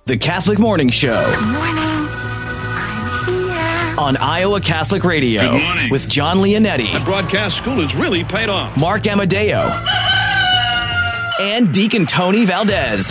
The Catholic Morning Show. Good morning. I'm here. On Iowa Catholic Radio. Good morning. With John Leonetti. The broadcast school has really paid off. Mark Amadeo. And Deacon Tony Valdez.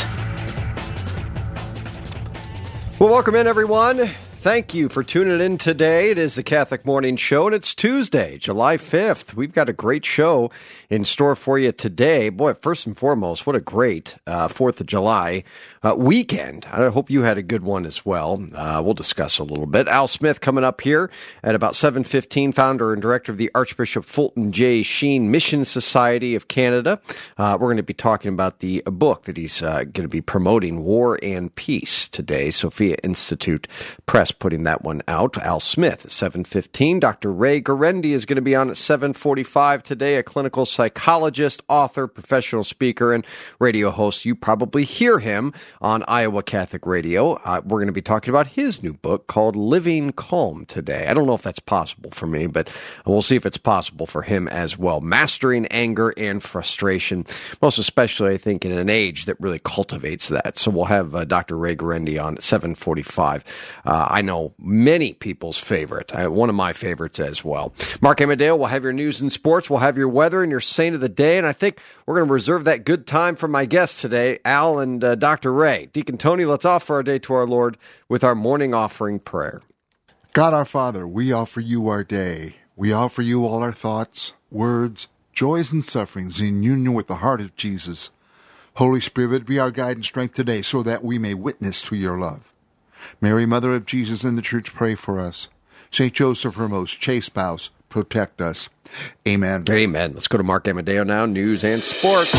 Well, welcome in, everyone. Thank you for tuning in today. It is the Catholic Morning Show, and it's Tuesday, July 5th. We've got a great show in store for you today. Boy, first and foremost, what a great 4th of July weekend. I hope you had a good one as well. We'll discuss a little bit. Al Smith coming up here at about 7:15, founder and director of the Archbishop Fulton J. Sheen Mission Society of Canada. We're going to be talking about the book that he's going to be promoting, War and Peace, today. Sophia Institute Press putting that one out. Al Smith at 7:15. Dr. Ray Guarendi is going to be on at 7:45 today, a clinical psychologist, author, professional speaker, and radio host. You probably hear him on Iowa Catholic Radio. We're going to be talking about his new book called Living Calm today. I don't know if that's possible for me, but we'll see if it's possible for him as well. Mastering anger and frustration, most especially, I think, in an age that really cultivates that. So we'll have Dr. Ray Guarendi on at 7:45. I know many people's favorite, one of my favorites as well. Mark Amadeo will have your news and sports. We'll have your weather and your saint of the day, and I think we're going to reserve that good time for my guests today, Al and Dr. Ray. Deacon Tony, let's offer our day to our Lord with our morning offering prayer. God our Father, we offer you our day. We offer you all our thoughts, words, joys, and sufferings in union with the heart of Jesus. Holy Spirit, be our guide and strength today so that we may witness to your love. Mary, Mother of Jesus and the Church, pray for us. St. Joseph, her most chaste spouse, protect us. Amen. Amen. Let's go to Mark Amadeo now, news and sports.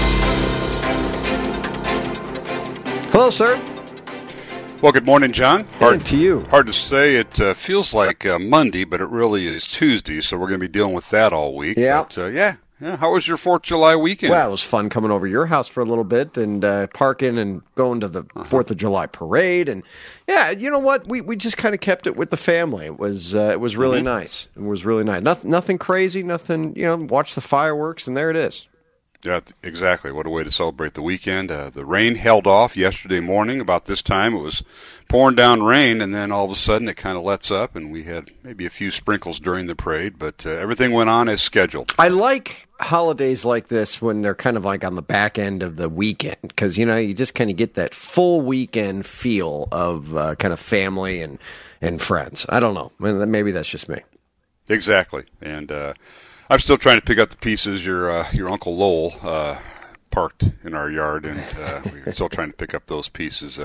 Hello, sir. Well, good morning, John. Hard to you. Hard to say. It feels like Monday, but it really is Tuesday, so we're going to be dealing with that all week. Yeah. But, yeah. How was your 4th of July weekend? Well, it was fun coming over to your house for a little bit and parking and going to the 4th of July parade. And, yeah, you know what? We just kind of kept it with the family. It was really nice. It was really nice. Nothing crazy, nothing, watch the fireworks, and there it is. Yeah, exactly. What a way to celebrate the weekend. The rain held off yesterday morning. About this time, it was pouring down rain, and then all of a sudden it kind of lets up, and we had maybe a few sprinkles during the parade, but everything went on as scheduled. I like holidays like this when they're kind of like on the back end of the weekend, because, you just kind of get that full weekend feel of kind of family and friends. I don't know. Maybe that's just me. Exactly. And I'm still trying to pick up the pieces. Your Uncle Lowell parked in our yard, and we're still trying to pick up those pieces.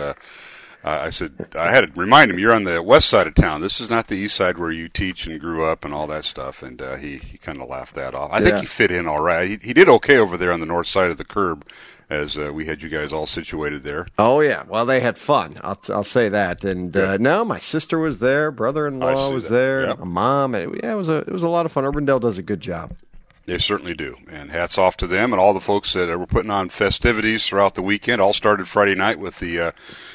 I said, I had to remind him, you're on the west side of town. This is not the east side where you teach and grew up and all that stuff. And he kind of laughed that off. I think he fit in all right. He did okay over there on the north side of the curb, as we had you guys all situated there. Oh, yeah. Well, they had fun. I'll say that. And no, my sister was there. Brother-in-law was there. Yep. Mom. It was a lot of fun. Urbandale does a good job. They certainly do. And hats off to them and all the folks that were putting on festivities throughout the weekend. All started Friday night with the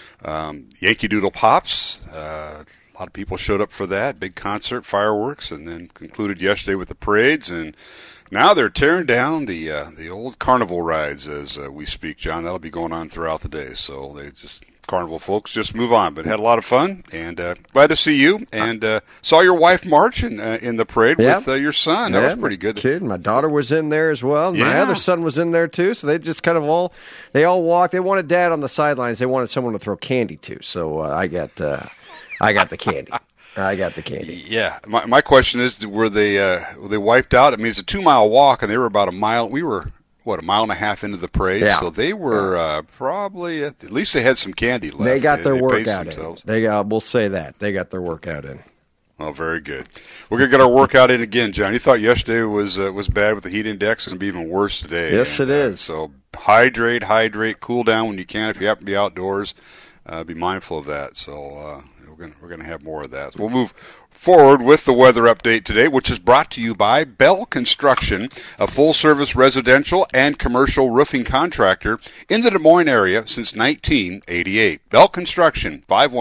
Yankee Doodle Pops. A lot of people showed up for that. Big concert, fireworks, and then concluded yesterday with the parades. And now they're tearing down the old carnival rides as we speak, John. That'll be going on throughout the day. So carnival folks just move on. But had a lot of fun, and glad to see you. And saw your wife march in the parade with your son. That was pretty good. Kid, my daughter was in there as well. My other son was in there too. So they just kind of all walked. They wanted Dad on the sidelines. They wanted someone to throw candy to. So I got the candy. I got the candy. Yeah. My question is, were they wiped out? I mean, it's a 2-mile walk, and they were about a mile. We were, a mile and a half into the parade? Yeah. So they were probably, at least they had some candy left. They got their workout in. We'll say that. They got their workout in. Oh, very good. We're going to get our workout in again, John. You thought yesterday was bad with the heat index. It's going to be even worse today. Yes, it is. So hydrate, cool down when you can. If you happen to be outdoors, be mindful of that. So we're going to have more of that. So we'll move forward with the weather update today, which is brought to you by Bell Construction, a full-service residential and commercial roofing contractor in the Des Moines area since 1988. Bell Construction,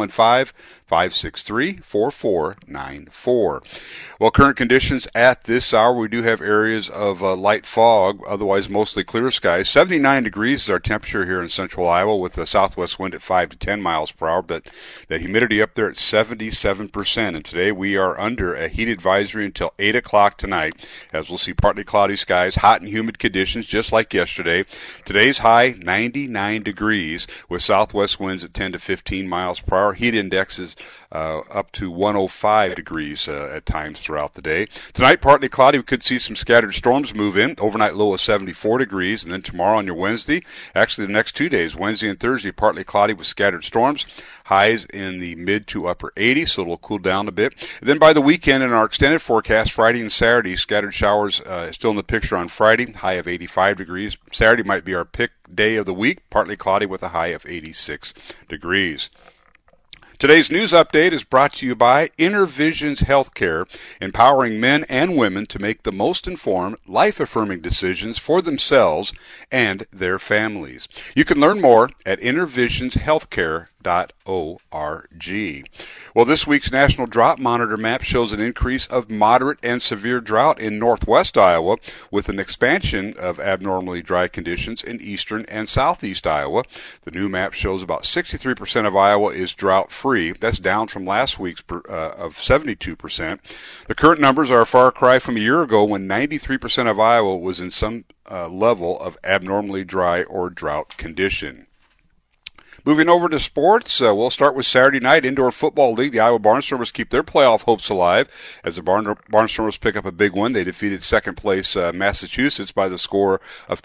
515-563-4494. Well, current conditions at this hour, we do have areas of light fog, otherwise mostly clear skies. 79 degrees is our temperature here in central Iowa with a southwest wind at 5 to 10 miles per hour, but the humidity up there at 77%. And today we are under a heat advisory until 8 o'clock tonight, as we'll see partly cloudy skies, hot and humid conditions just like yesterday. Today's high, 99 degrees with southwest winds at 10 to 15 miles per hour. Heat indexes up to 105 degrees at times throughout the day. Tonight, partly cloudy. We could see some scattered storms move in. Overnight low of 74 degrees. And then tomorrow on your Wednesday, actually the next 2 days, Wednesday and Thursday, partly cloudy with scattered storms. Highs in the mid to upper 80s, so it'll cool down a bit. And then by the weekend in our extended forecast, Friday and Saturday, scattered showers still in the picture on Friday, high of 85 degrees. Saturday might be our pick day of the week, partly cloudy with a high of 86 degrees. Today's news update is brought to you by InnerVisions Healthcare, empowering men and women to make the most informed, life-affirming decisions for themselves and their families. You can learn more at innervisionshealthcare.org. Well, this week's National Drought Monitor map shows an increase of moderate and severe drought in northwest Iowa, with an expansion of abnormally dry conditions in eastern and southeast Iowa. The new map shows about 63% of Iowa is drought-free. That's down from last week's of 72%. The current numbers are a far cry from a year ago when 93% of Iowa was in some level of abnormally dry or drought condition. Moving over to sports, we'll start with Saturday night Indoor Football League. The Iowa Barnstormers keep their playoff hopes alive as the Barnstormers pick up a big win. They defeated second-place Massachusetts by the score of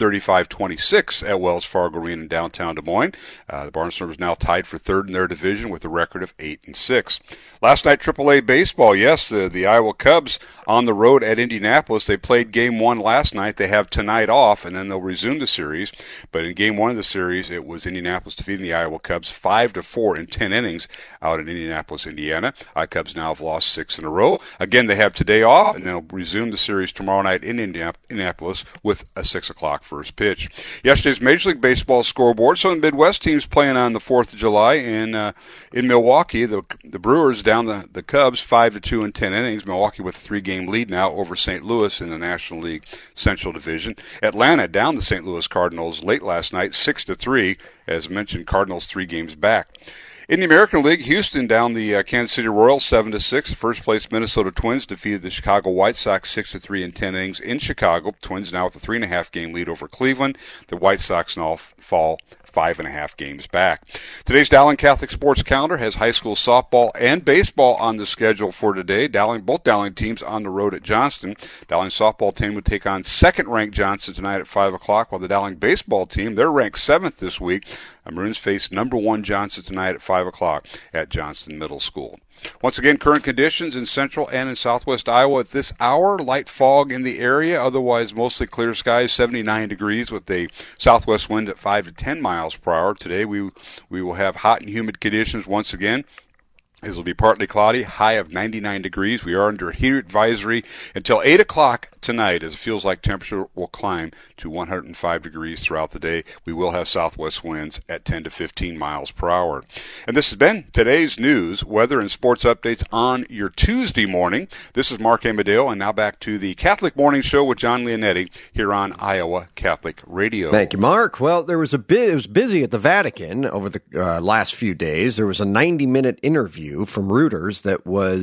35-26 at Wells Fargo Arena in downtown Des Moines. The Barnstormers now tied for third in their division with a record of 8-6. Last night, AAA baseball. Yes, the Iowa Cubs on the road at Indianapolis. They played Game 1 last night. They have tonight off, and then they'll resume the series. But in Game 1 of the series, it was Indianapolis defeating the Iowa Cubs 5-4 in 10 innings out in Indianapolis, Indiana. Cubs now have lost 6 in a row. Again, they have today off, and they'll resume the series tomorrow night in Indianapolis with a 6 o'clock first pitch. Yesterday's Major League Baseball scoreboard. Some of the Midwest teams playing on the 4th of July in Milwaukee. The Brewers down the Cubs 5-2 in 10 innings. Milwaukee with a 3-game lead now over St. Louis in the National League Central Division. Atlanta down the St. Louis Cardinals late last night 6-3. As mentioned, Cardinals 3 games back. In the American League, Houston down the Kansas City Royals 7-6. First place Minnesota Twins defeated the Chicago White Sox 6-3 in 10 innings in Chicago. Twins now with a 3.5 game lead over Cleveland. The White Sox now fall 5.5 games back. Today's Dowling Catholic Sports Calendar has high school softball and baseball on the schedule for today. Both Dowling teams on the road at Johnston. Dowling softball team would take on second-ranked Johnston tonight at 5 o'clock, while the Dowling baseball team, they're ranked 7th this week. Maroons face number 1 Johnston tonight at 5 o'clock at Johnston Middle School. Once again, current conditions in central and in southwest Iowa at this hour. Light fog in the area, otherwise mostly clear skies, 79 degrees with a southwest wind at 5 to 10 miles per hour. Today we will have hot and humid conditions once again. It will be partly cloudy, high of 99 degrees. We are under a heat advisory until 8 o'clock tonight, as it feels like temperature will climb to 105 degrees throughout the day. We will have southwest winds at 10 to 15 miles per hour. And this has been today's news, weather, and sports updates on your Tuesday morning. This is Mark Amadeo, and now back to the Catholic Morning Show with John Leonetti here on Iowa Catholic Radio. Thank you, Mark. Well, it was busy at the Vatican over the last few days. There was a 90-minute interview from Reuters that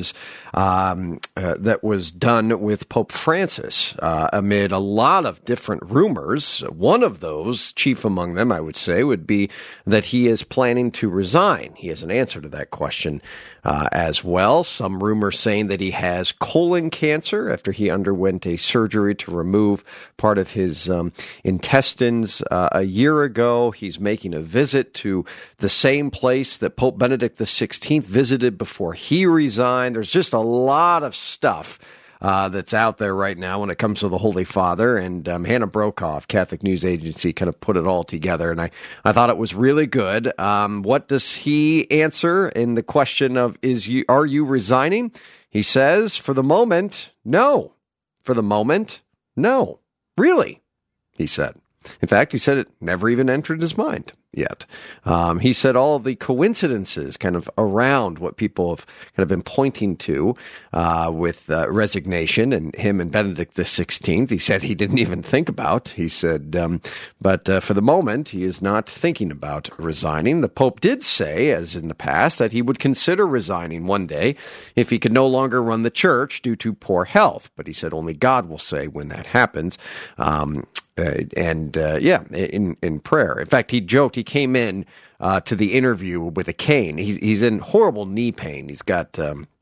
was done with Pope Francis amid a lot of different rumors. One of those, chief among them, I would say, would be that he is planning to resign. He has an answer to that question as well. Some rumors saying that he has colon cancer after he underwent a surgery to remove part of his intestines a year ago. He's making a visit to the same place that Pope Benedict XVI visited before he resigned. There's just a lot of stuff that's out there right now when it comes to the Holy Father. And Hannah Brokoff, Catholic News Agency, kind of put it all together. And I thought it was really good. What does he answer in the question of, are you resigning? He says, for the moment, no. For the moment, no. Really, he said. In fact, he said it never even entered his mind yet. He said all of the coincidences kind of around what people have kind of been pointing to with resignation and him and Benedict XVI, he said he didn't even think about. He said, but for the moment, he is not thinking about resigning. The Pope did say, as in the past, that he would consider resigning one day if he could no longer run the church due to poor health. But he said only God will say when that happens. In prayer. In fact, he joked, he came in to the interview with a cane. He's in horrible knee pain. He's got,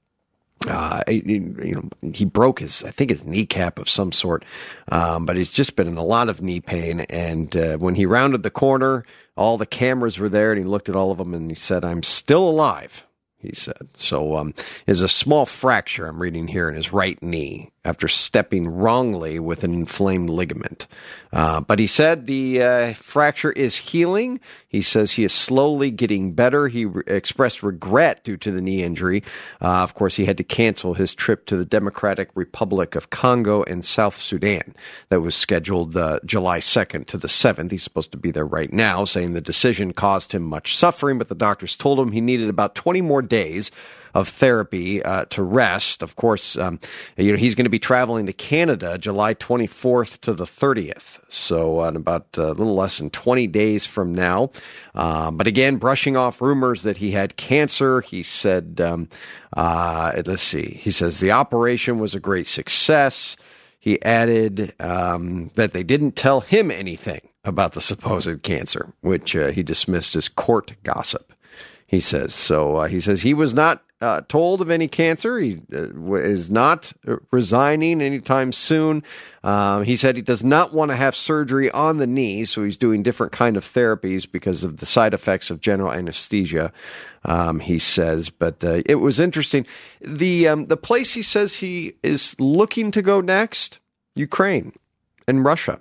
he broke his kneecap of some sort, but he's just been in a lot of knee pain. And when he rounded the corner, all the cameras were there, and he looked at all of them, and he said, "I'm still alive," he said. So there's a small fracture, I'm reading here, in his right knee after stepping wrongly with an inflamed ligament. But he said the fracture is healing. He says he is slowly getting better. He expressed regret due to the knee injury. Of course, he had to cancel his trip to the Democratic Republic of Congo and South Sudan that was scheduled July 2nd to the 7th. He's supposed to be there right now, saying the decision caused him much suffering, but the doctors told him he needed about 20 more days of therapy to rest. Of course, he's going to be traveling to Canada July 24th to the 30th, so in about a little less than 20 days from now. But again, brushing off rumors that he had cancer, he said, let's see, he says the operation was a great success. He added that they didn't tell him anything about the supposed cancer, which he dismissed as court gossip. He says so. He says he was not told of any cancer. He is not resigning anytime soon. He said he does not want to have surgery on the knee, so he's doing different kind of therapies because of the side effects of general anesthesia. He says, but it was interesting. The place he says he is looking to go next, Ukraine and Russia.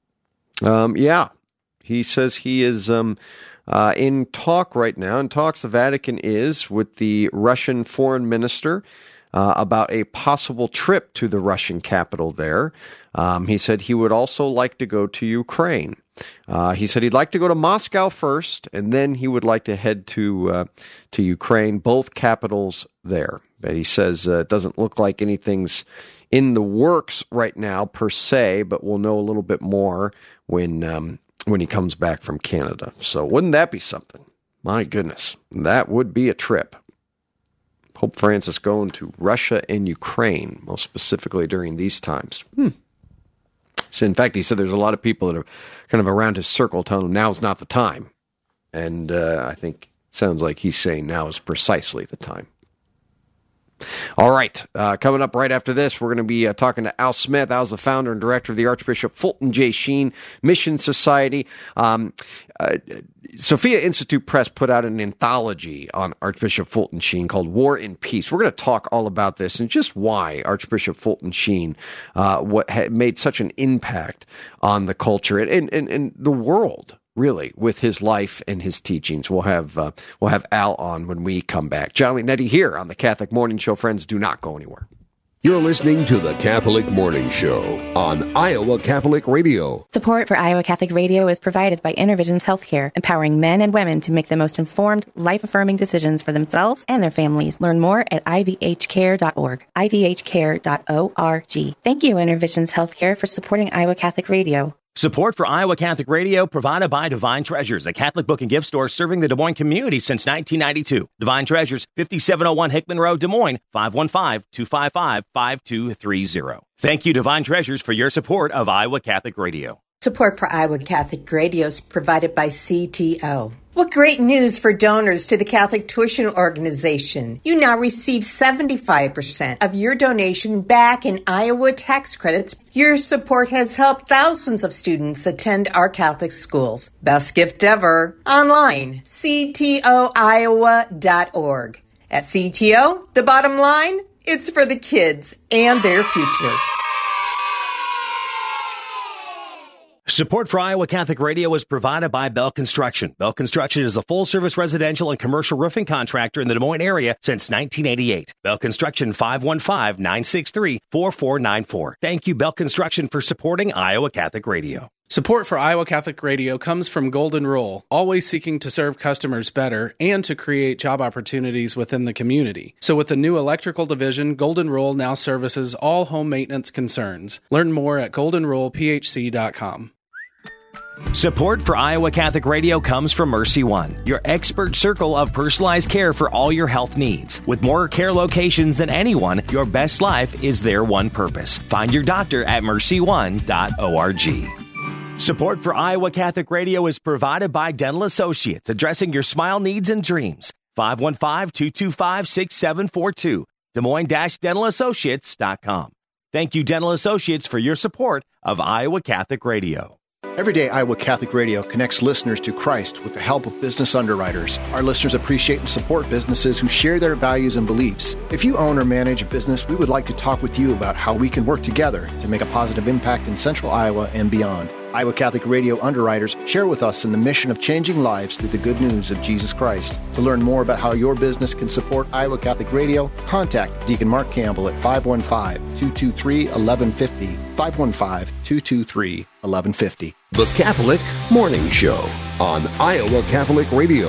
He says he is in talk right now, in talks the Vatican is with the Russian foreign minister about a possible trip to the Russian capital there. He said he would also like to go to Ukraine. He said he'd like to go to Moscow first, and then he would like to head to Ukraine, both capitals there. But he says it doesn't look like anything's in the works right now per se, but we'll know a little bit more when he comes back from Canada. So wouldn't that be something? My goodness, that would be a trip. Pope Francis going to Russia and Ukraine, most specifically during these times. So in fact, he said there's a lot of people that are kind of around his circle telling him now's not the time. And I think it sounds like he's saying now is precisely the time. All right, coming up right after this, we're going to be talking to Al Smith. Al's the founder and director of the Archbishop Fulton J. Sheen Mission Society. Sophia Institute Press put out an anthology on Archbishop Fulton Sheen called War and Peace. We're going to talk all about this and just why Archbishop Fulton Sheen made such an impact on the culture and the world, really, with his life and his teachings. We'll have Al on when we come back. John Leonetti here on the Catholic Morning Show. Friends, do not go anywhere. You're listening to the Catholic Morning Show on Iowa Catholic Radio. Support for Iowa Catholic Radio is provided by InnerVisions Healthcare, empowering men and women to make the most informed, life-affirming decisions for themselves and their families. Learn more at ivhcare.org, ivhcare.org. Thank you, InnerVisions Healthcare, for supporting Iowa Catholic Radio. Support for Iowa Catholic Radio provided by Divine Treasures, a Catholic book and gift store serving the Des Moines community since 1992. Divine Treasures, 5701 Hickman Road, Des Moines, 515-255-5230. Thank you, Divine Treasures, for your support of Iowa Catholic Radio. Support for Iowa Catholic Radio is provided by CTO. What great news for donors to the Catholic Tuition Organization. You now receive 75% of your donation back in Iowa tax credits. Your support has helped thousands of students attend our Catholic schools. Best gift ever. Online, ctoiowa.org. At CTO, the bottom line, It's for the kids and their future. Support for Iowa Catholic Radio is provided by Bell Construction. Bell Construction is a full-service residential and commercial roofing contractor in the Des Moines area since 1988. Bell Construction, 515-963-4494. Thank you, Bell Construction, for supporting Iowa Catholic Radio. Support for Iowa Catholic Radio comes from Golden Rule, always seeking to serve customers better and to create job opportunities within the community. So with the new electrical division, Golden Rule now services all home maintenance concerns. Learn more at goldenrulephc.com. Support for Iowa Catholic Radio comes from Mercy One, your expert circle of personalized care for all your health needs. With more care locations than anyone, your best life is their one purpose. Find your doctor at mercy1.org. Support for Iowa Catholic Radio is provided by Dental Associates, addressing your smile needs and dreams. 515-225-6742, Des Moines-DentalAssociates.com. Thank you, Dental Associates, for your support of Iowa Catholic Radio. Every day, Iowa Catholic Radio connects listeners to Christ with the help of business underwriters. Our listeners appreciate and support businesses who share their values and beliefs. If you own or manage a business, we would like to talk with you about how we can work together to make a positive impact in Central Iowa and beyond. Iowa Catholic Radio underwriters share with us in the mission of changing lives through the good news of Jesus Christ. To learn more about how your business can support Iowa Catholic Radio, contact Deacon Mark Campbell at 515-223-1150, 515-223-1150. The Catholic Morning Show on Iowa Catholic Radio.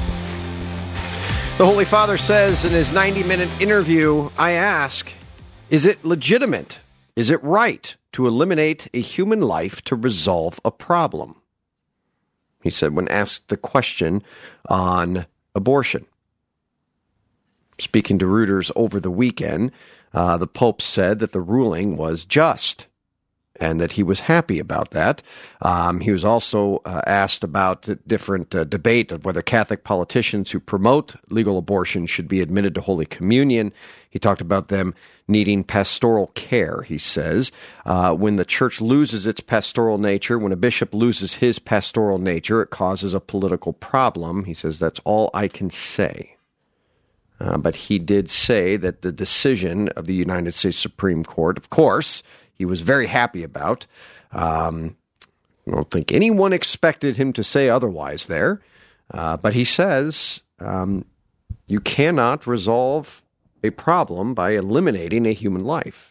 The Holy Father says in his 90-minute interview, I ask, is it legitimate? Is it right to eliminate a human life to resolve a problem? He said when asked the question on abortion. Speaking to Reuters over the weekend, the Pope said that the ruling was just and that he was happy about that. He was also asked about the different debate of whether Catholic politicians who promote legal abortion should be admitted to Holy Communion. He talked about them needing pastoral care, he says. When the church loses its pastoral nature, when a bishop loses his pastoral nature, it causes a political problem. He says, that's all I can say. But he did say that the decision of the United States Supreme Court, of course, he was very happy about. I don't think anyone expected him to say otherwise there. But he says you cannot resolve a problem by eliminating a human life.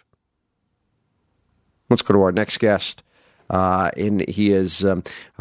Let's go to our next guest. He is, one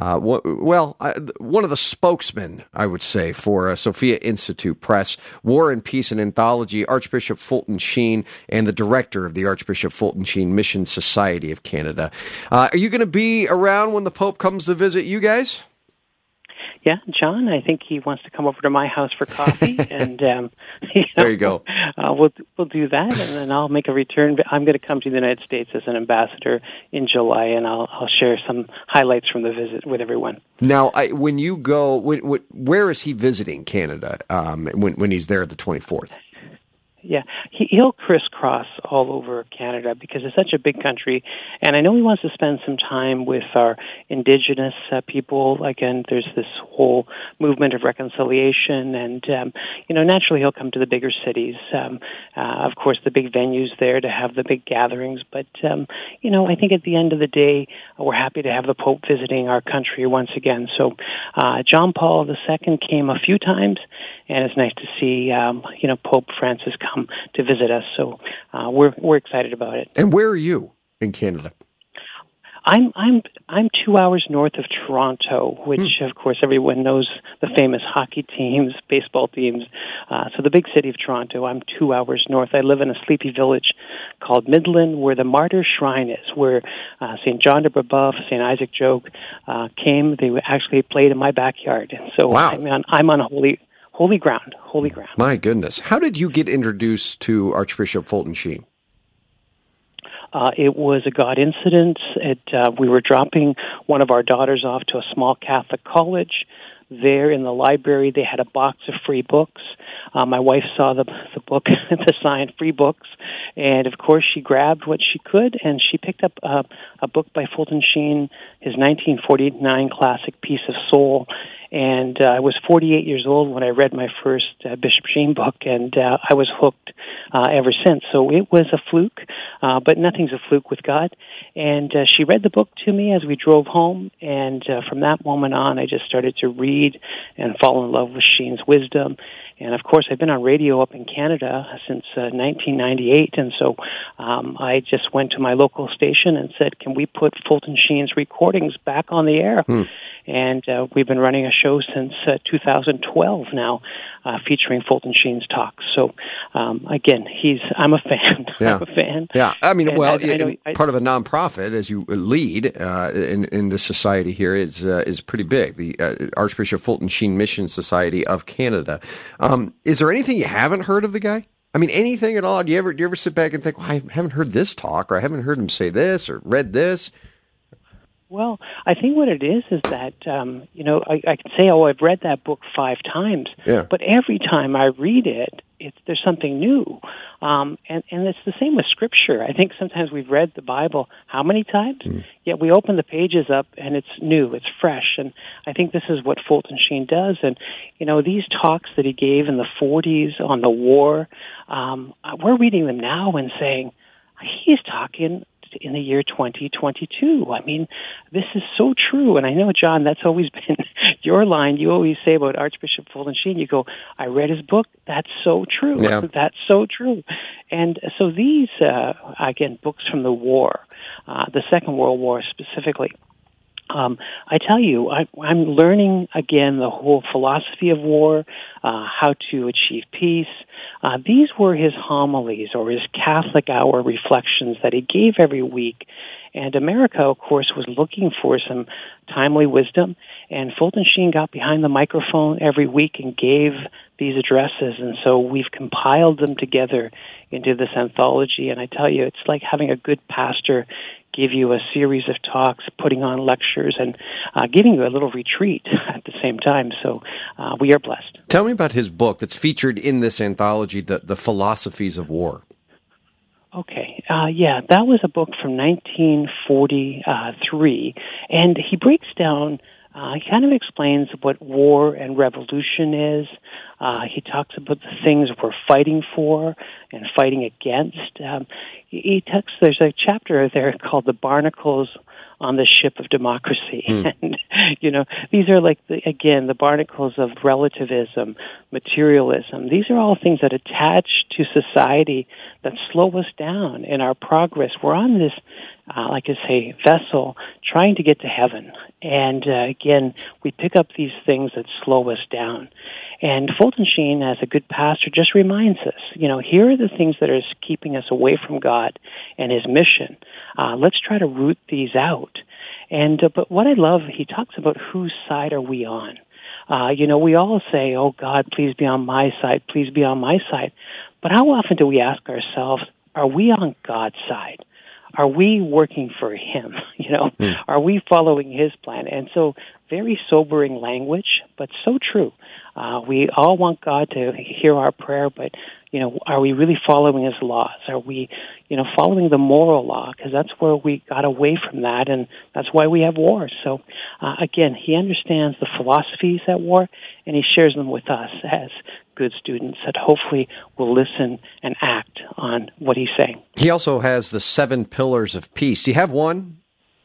of the spokesmen, I would say, for Sophia Institute Press, War and Peace and Anthology, Archbishop Fulton Sheen, and the director of the Archbishop Fulton Sheen Mission Society of Canada. Are you going to be around when the Pope comes to visit you guys? Yeah, John, I think he wants to come over to my house for coffee, and there you go. We'll do that, and then I'll make a return. I'm going to come to the United States as an ambassador in July, and I'll share some highlights from the visit with everyone. Now, when you go, where is he visiting Canada when he's there the 24th? Yeah, he'll crisscross all over Canada because it's such a big country, and I know he wants to spend some time with our Indigenous people. Again, there's this whole movement of reconciliation, and naturally he'll come to the bigger cities. Of course, the big venues there to have the big gatherings. But I think at the end of the day, we're happy to have the Pope visiting our country once again. So, John Paul II came a few times, and it's nice to see Pope Francis come to visit us. So we're excited about it. And where are you in Canada? I'm 2 hours north of Toronto, which of course everyone knows the famous hockey teams, baseball teams. So the big city of Toronto. I'm 2 hours north. I live in a sleepy village called Midland, where the Martyr Shrine is, where St. John de Brebeuf, St. Isaac Jogues came. They actually played in my backyard. And so wow. I'm on holy ground. My goodness. How did you get introduced to Archbishop Fulton Sheen? It was a God incident. We were dropping one of our daughters off to a small Catholic college. There in the library, they had a box of free books. My wife saw the book, the sign, free books, and of course she grabbed what she could, and she picked up a book by Fulton Sheen, his 1949 classic, Piece of Soul. And I was 48 years old when I read my first Bishop Sheen book, and I was hooked ever since. So it was a fluke, but nothing's a fluke with God. And she read the book to me as we drove home, and from that moment on, I just started to read and fall in love with Sheen's wisdom. And, of course, I've been on radio up in Canada since 1998, and so I just went to my local station and said, can we put Fulton Sheen's recordings back on the air? And we've been running a show since 2012 now, featuring Fulton Sheen's talks. So, again, I'm a fan. Yeah. I'm a fan. Yeah, I mean, And well, I part of a nonprofit, as you lead in the society here, is pretty big. The Archbishop Fulton Sheen Mission Society of Canada. Is there anything you haven't heard of the guy? I mean, anything at all? Do you ever sit back and think, well, I haven't heard this talk, or I haven't heard him say this, or read this? Well, I think what it is that, I can say, I've read that book 5 times, but every time I read it, there's something new. And it's the same with Scripture. I think sometimes we've read the Bible how many times? Yet we open the pages up and it's new, it's fresh. And I think this is what Fulton Sheen does. And, these talks that he gave in the 40s on the war, we're reading them now and saying, he's talking in the year 2022. I mean, this is so true. And I know, John, that's always been your line. You always say about Archbishop Fulton Sheen, you go, I read his book. That's so true. Yeah. That's so true. And so these, again, books from the war, the Second World War specifically, I tell you, I'm learning, again, the whole philosophy of war, how to achieve peace. These were his homilies or his Catholic hour reflections that he gave every week. And America, of course, was looking for some timely wisdom. And Fulton Sheen got behind the microphone every week and gave these addresses. And so we've compiled them together into this anthology. And I tell you, it's like having a good pastor give you a series of talks, putting on lectures, and giving you a little retreat at the same time. So we are blessed. Tell me about his book that's featured in this anthology, The Philosophies of War. Okay. That was a book from 1943, and he breaks down, he kind of explains what war and revolution is. He talks about the things we're fighting for and fighting against. There's a chapter there called The Barnacles on the Ship of Democracy. And, these are like, the barnacles of relativism, materialism. These are all things that attach to society that slow us down in our progress. We're on this, like I say, vessel trying to get to heaven. And, again, we pick up these things that slow us down. And Fulton Sheen, as a good pastor, just reminds us, here are the things that are keeping us away from God and his mission. Let's try to root these out. And but what I love, he talks about whose side are we on. We all say, oh, God, please be on my side, please be on my side. But how often do we ask ourselves, are we on God's side? Are we working for him? Are we following his plan? And so very sobering language, but so true. We all want God to hear our prayer, but, are we really following his laws? Are we, following the moral law? Because that's where we got away from that, and that's why we have wars. So, again, he understands the philosophies at war, and he shares them with us as good students that hopefully will listen and act on what he's saying. He also has the 7 pillars of peace. Do you have one?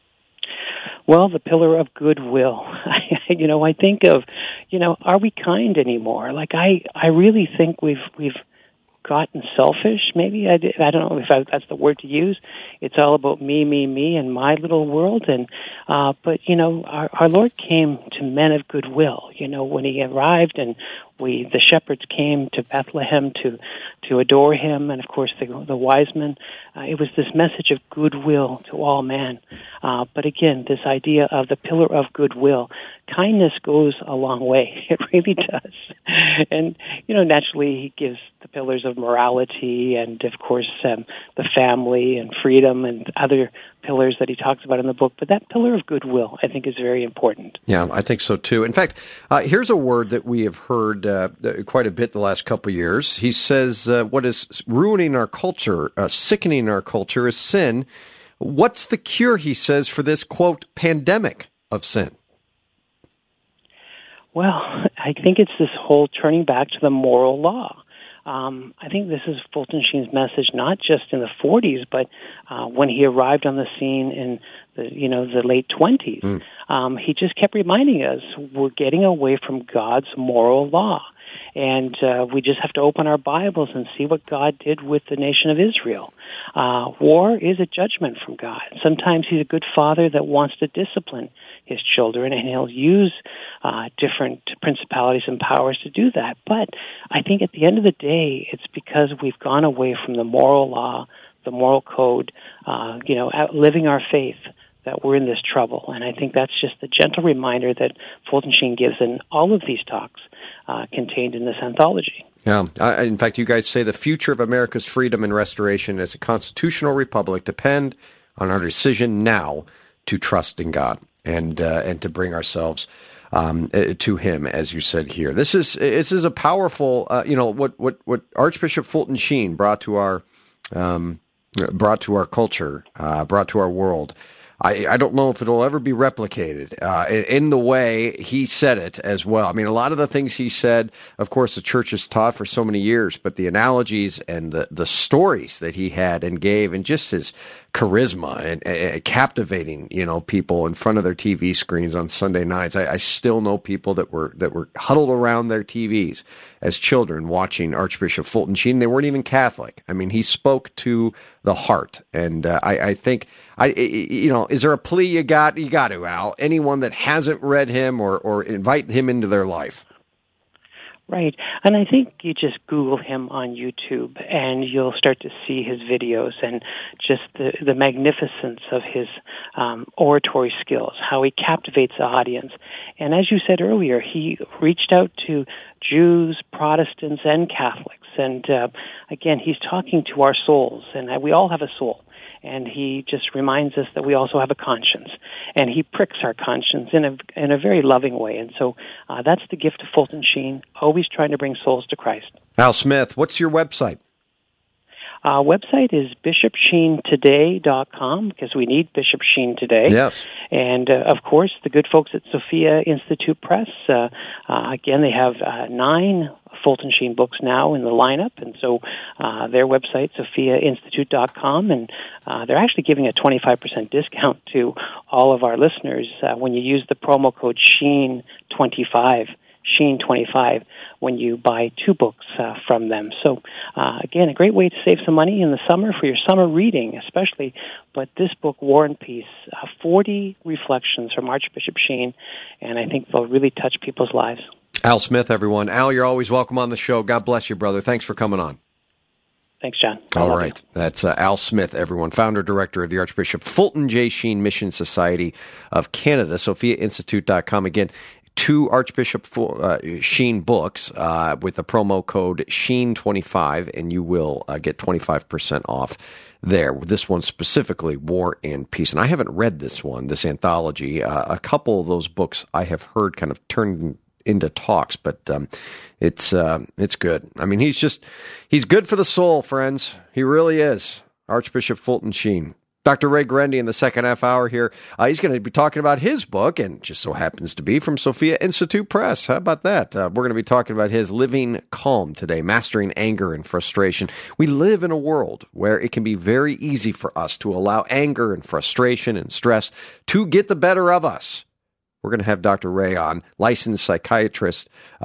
Well, the pillar of goodwill. I think of, are we kind anymore? Like, I really think we've gotten selfish, maybe. I don't know if that's the word to use. It's all about me, and my little world. And but, our Lord came to men of goodwill, when he arrived, and the shepherds came to Bethlehem to adore him, and of course the wise men. It was this message of goodwill to all man. But again, this idea of the pillar of goodwill, kindness goes a long way. It really does. And naturally, he gives the pillars of morality, and of course the family and freedom and other pillars that he talks about in the book. But that pillar of goodwill, I think, is very important. Yeah, I think so too. In fact, here's a word that we have heard quite a bit the last couple of years. He says what is ruining our culture, sickening our culture, is sin. What's the cure, he says, for this, quote, pandemic of sin? Well, I think it's this whole turning back to the moral law. I think this is Fulton Sheen's message, not just in the 40s, but when he arrived on the scene in the late 20s. He just kept reminding us we're getting away from God's moral law. And we just have to open our Bibles and see what God did with the nation of Israel. War is a judgment from God. Sometimes he's a good father that wants to discipline his children, and he'll use different principalities and powers to do that. But I think at the end of the day, it's because we've gone away from the moral law, the moral code, living our faith, that we're in this trouble. And I think that's just a gentle reminder that Fulton Sheen gives in all of these talks contained in this anthology. Yeah. In fact, you guys say the future of America's freedom and restoration as a constitutional republic depend on our decision now to trust in God and to bring ourselves to Him, as you said here. This is a powerful, what Archbishop Fulton Sheen brought to our culture, brought to our world. I don't know if it'll ever be replicated in the way he said it as well. I mean, a lot of the things he said, of course, the church has taught for so many years, but the analogies and the stories that he had and gave, and just his charisma and captivating, people in front of their TV screens on Sunday nights. I still know people that were huddled around their TVs as children watching Archbishop Fulton Sheen. They weren't even Catholic. I mean, he spoke to the heart, and I think, is there a plea you got to, Al? Anyone that hasn't read him or invite him into their life. Right. And I think you just Google him on YouTube and you'll start to see his videos and just the magnificence of his oratory skills, how he captivates the audience. And as you said earlier, he reached out to Jews, Protestants, and Catholics. And again, he's talking to our souls, and we all have a soul. And he just reminds us that we also have a conscience. And he pricks our conscience in a very loving way. And so that's the gift of Fulton Sheen, always trying to bring souls to Christ. Al Smith, what's your website? Website is bishopsheentoday.com, because we need Bishop Sheen today. Yes. And, of course, the good folks at Sophia Institute Press, again, they have 9 Fulton Sheen books now in the lineup, and so their website, sophiainstitute.com, and they're actually giving a 25% discount to all of our listeners when you use the promo code SHEEN25, SHEEN25, when you buy 2 books from them. So, again, a great way to save some money in the summer for your summer reading, especially. But this book, War and Peace, 40 reflections from Archbishop Sheen, and I think they'll really touch people's lives. Al Smith, everyone. Al, you're always welcome on the show. God bless you, brother. Thanks for coming on. Thanks, John. All right. That's Al Smith, everyone, founder, director of the Archbishop Fulton J. Sheen Mission Society of Canada, sophiainstitute.com. Again, 2 Archbishop Sheen books with the promo code SHEEN25, and you will get 25% off there. This one specifically, War and Peace. And I haven't read this anthology. A couple of those books I have heard kind of turned into talks, but it's good. I mean, he's good for the soul, friends. He really is. Archbishop Fulton Sheen. Dr. Ray Guarendi in the second half hour here. He's going to be talking about his book, and just so happens to be from Sophia Institute Press. How about that? We're going to be talking about his Living Calm today, mastering anger and frustration. We live in a world where it can be very easy for us to allow anger and frustration and stress to get the better of us. We're going to have Dr. Ray on, licensed psychologist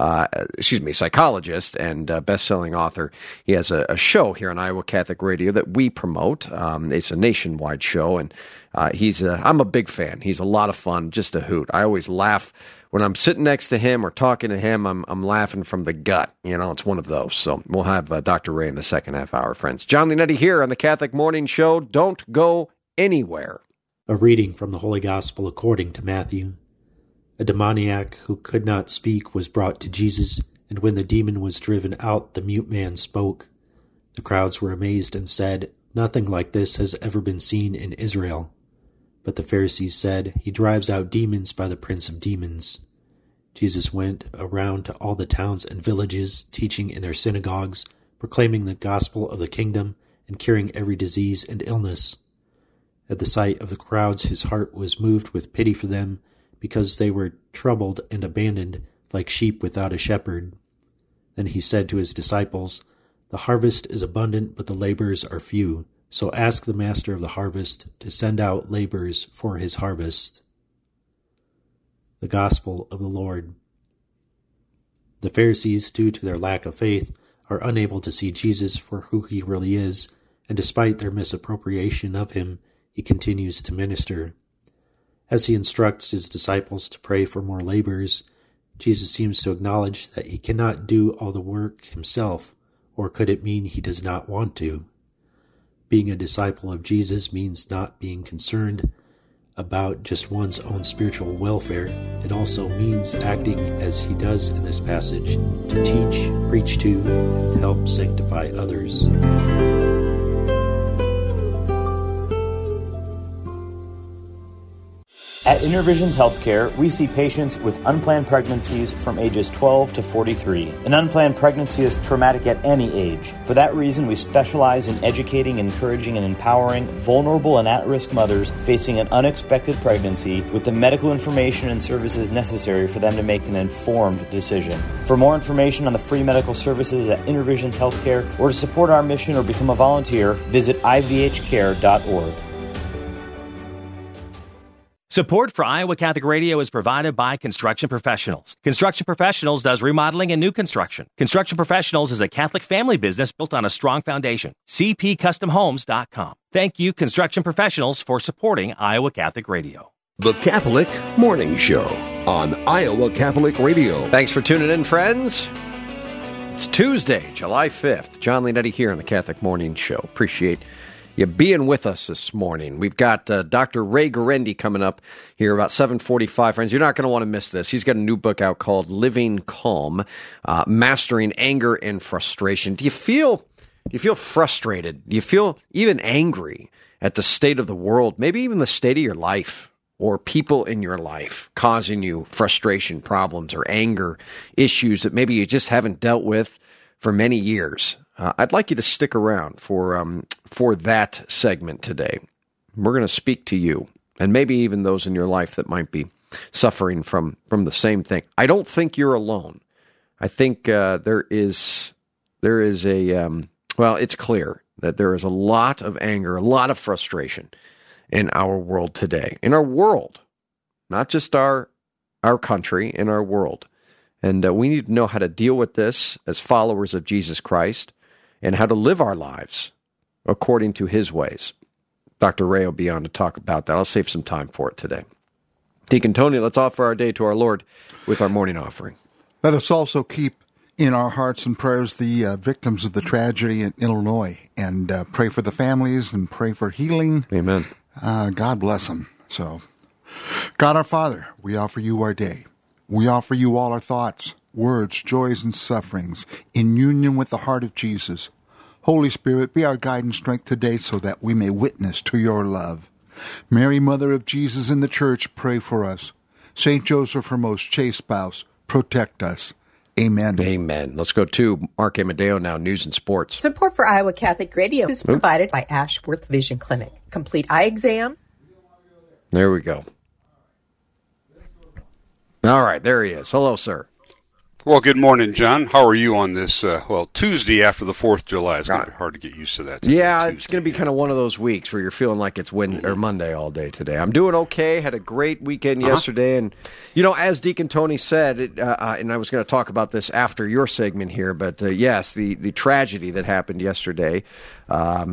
and best-selling author. He has a show here on Iowa Catholic Radio that we promote. It's a nationwide show, and I'm a big fan. He's a lot of fun, just a hoot. I always laugh when I'm sitting next to him or talking to him. I'm laughing from the gut. It's one of those. So we'll have Dr. Ray in the second half hour, friends. John Leonetti here on the Catholic Morning Show. Don't go anywhere. A reading from the Holy Gospel according to Matthew. A demoniac who could not speak was brought to Jesus, and when the demon was driven out, the mute man spoke. The crowds were amazed and said, "Nothing like this has ever been seen in Israel." But the Pharisees said, "He drives out demons by the prince of demons." Jesus went around to all the towns and villages, teaching in their synagogues, proclaiming the gospel of the kingdom, and curing every disease and illness. At the sight of the crowds, his heart was moved with pity for them, because they were troubled and abandoned like sheep without a shepherd. Then he said to his disciples, "The harvest is abundant, but the laborers are few. So ask the master of the harvest to send out laborers for his harvest." The Gospel of the Lord. The Pharisees, due to their lack of faith, are unable to see Jesus for who he really is, and despite their misappropriation of him, he continues to minister. As he instructs his disciples to pray for more laborers, Jesus seems to acknowledge that he cannot do all the work himself, or could it mean he does not want to? Being a disciple of Jesus means not being concerned about just one's own spiritual welfare. It also means acting as he does in this passage, to teach, preach to, and to help sanctify others. At Intervisions Healthcare, we see patients with unplanned pregnancies from ages 12 to 43. An unplanned pregnancy is traumatic at any age. For that reason, we specialize in educating, encouraging, and empowering vulnerable and at-risk mothers facing an unexpected pregnancy with the medical information and services necessary for them to make an informed decision. For more information on the free medical services at Intervisions Healthcare, or to support our mission or become a volunteer, visit ivhcare.org. Support for Iowa Catholic Radio is provided by Construction Professionals. Construction Professionals does remodeling and new construction. Construction Professionals is a Catholic family business built on a strong foundation. CPCustomHomes.com. Thank you, Construction Professionals, for supporting Iowa Catholic Radio. The Catholic Morning Show on Iowa Catholic Radio. Thanks for tuning in, friends. It's Tuesday, July 5th. John Leonetti here on the Catholic Morning Show. Appreciate you being with us this morning. We've got Dr. Ray Guarendi coming up here about 7:45. Friends, you're not going to want to miss this. He's got a new book out called Living Calm, Mastering Anger and Frustration. Do you feel frustrated? Do you feel even angry at the state of the world, maybe even the state of your life, or people in your life causing you frustration, problems, or anger issues that maybe you just haven't dealt with for many years? I'd like you to stick around for that segment today. We're going to speak to you, and maybe even those in your life that might be suffering from the same thing. I don't think you're alone. I think there is it's clear that there is a lot of anger, a lot of frustration in our world today. In our world, not just our country, in our world. And we need to know how to deal with this as followers of Jesus Christ, and how to live our lives according to his ways. Dr. Ray will be on to talk about that. I'll save some time for it today. Deacon Tony, let's offer our day to our Lord with our morning offering. Let us also keep in our hearts and prayers the victims of the tragedy in Illinois, and pray for the families and pray for healing. Amen. God bless them. So, God our Father, we offer you our day. We offer you all our thoughts, words, joys, and sufferings in union with the heart of Jesus. Holy Spirit, be our guide and strength today so that we may witness to your love. Mary, Mother of Jesus in the Church, pray for us. St. Joseph, her most chaste spouse, protect us. Amen. Amen. Let's go to Mark Amadeo now, news and sports. Support for Iowa Catholic Radio is provided by Ashworth Vision Clinic. Complete eye exams. There we go. All right, there he is. Hello, sir. Well, good morning, John. How are you on this, Tuesday after the 4th of July? It's going to be hard to get used to that today. Yeah, it's going to be kind of one of those weeks where you're feeling like it's Wednesday or Monday all day today. I'm doing okay. Had a great weekend yesterday. And, as Deacon Tony said, and I was going to talk about this after your segment here, but yes, the tragedy that happened yesterday. I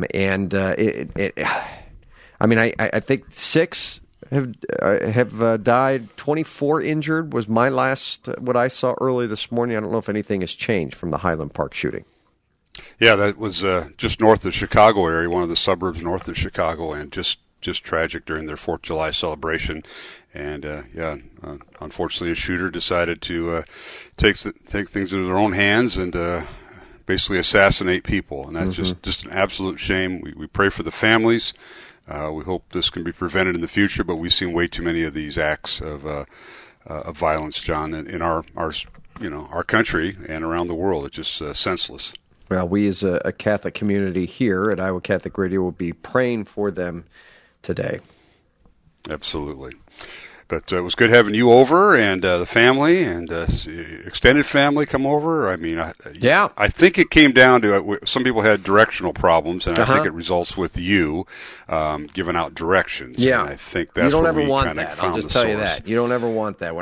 think 6 have died, 24 injured was my last, what I saw early this morning. I don't know if anything has changed from the Highland Park shooting. Yeah, that was just north of Chicago area, one of the suburbs north of Chicago, and just tragic during their 4th of July celebration. And, unfortunately, a shooter decided to take things into their own hands and basically assassinate people. And that's just an absolute shame. We pray for the families. We hope this can be prevented in the future, but we've seen way too many of these acts of violence, John, in our country and around the world. It's just senseless. Well, we as a Catholic community here at Iowa Catholic Radio will be praying for them today. Absolutely. But it was good having you over and the family and extended family come over. I mean, I think it came down to some people had directional problems, and I think it results with you giving out directions. Yeah, and I think that's you don't where ever we want kind of that. found I'll just the tell source. you that you don't ever want that.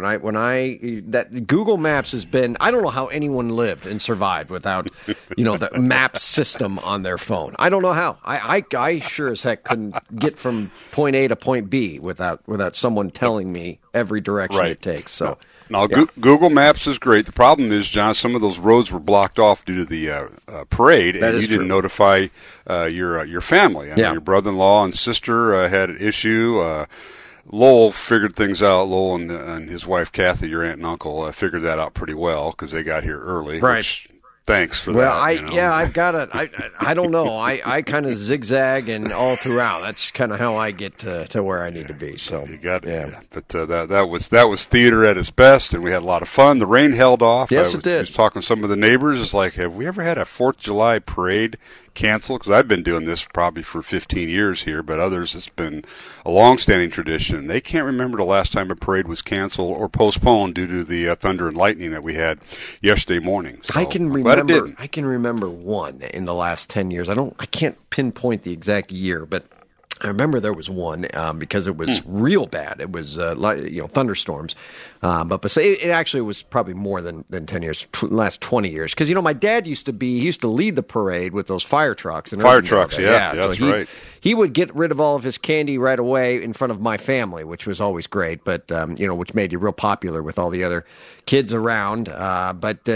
That Google Maps has been. I don't know how anyone lived and survived without the map system on their phone. I don't know how. I sure as heck couldn't get from point A to point B without someone telling me every direction it takes. So now Google Maps is great. The problem is, John, some of those roads were blocked off due to the parade, and you didn't notify your family. I mean, your brother-in-law and sister had an issue. Lowell figured things out. Lowell and his wife Kathy, your aunt and uncle, figured that out pretty well because they got here early. Right. Thanks for that. Well, I've got it. I don't know. I kind of zigzag and all throughout. That's kind of how I get to where I need to be. So you got But that was theater at its best, and we had a lot of fun. The rain held off. Yes, it did. I was talking to some of the neighbors. It's like, have we ever had a 4th of July parade canceled? Because I've been doing this probably for 15 years here, but others, it's been a long-standing tradition. They can't remember the last time a parade was canceled or postponed due to the thunder and lightning that we had yesterday morning. So I can remember one in the last 10 years. I can't pinpoint the exact year, but I remember there was one because it was real bad. It was thunderstorms, but it actually was probably more than 10 years, last 20 years. Because my dad used to lead the parade with those fire trucks. And that's right. He would get rid of all of his candy right away in front of my family, which was always great. But which made you real popular with all the other kids around. I